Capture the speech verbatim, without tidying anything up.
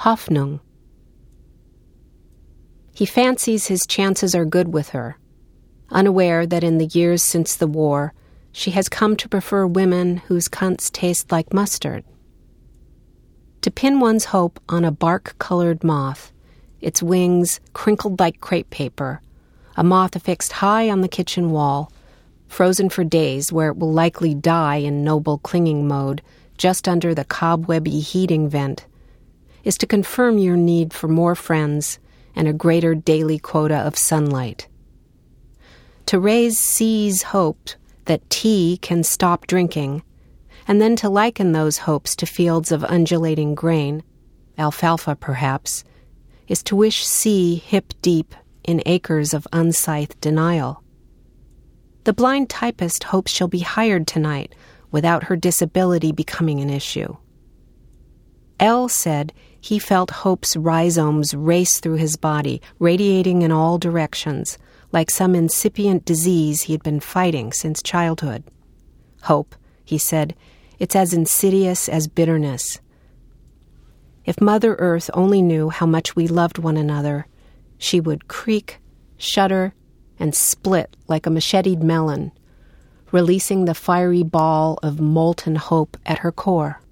Hoffnung. He fancies his chances are good with her, unaware that in the years since the war, she has come to prefer women whose cunts taste like mustard. To pin one's hope on a bark-colored moth, its wings crinkled like crepe paper, a moth affixed high on the kitchen wall, frozen for days where it will likely die in noble clinging mode just under the cobwebby heating vent, is to confirm your need for more friends and a greater daily quota of sunlight. To raise C's hope that T can stop drinking, and then to liken those hopes to fields of undulating grain, alfalfa perhaps, is to wish C hip-deep in acres of unscythed denial. The blind typist hopes she'll be hired tonight without her disability becoming an issue. L said he felt hope's rhizomes race through his body, radiating in all directions, like some incipient disease he had been fighting since childhood. Hope, he said, it's as insidious as bitterness. If Mother Earth only knew how much we loved one another, she would creak, shudder, and split like a macheted melon, releasing the fiery ball of molten hope at her core.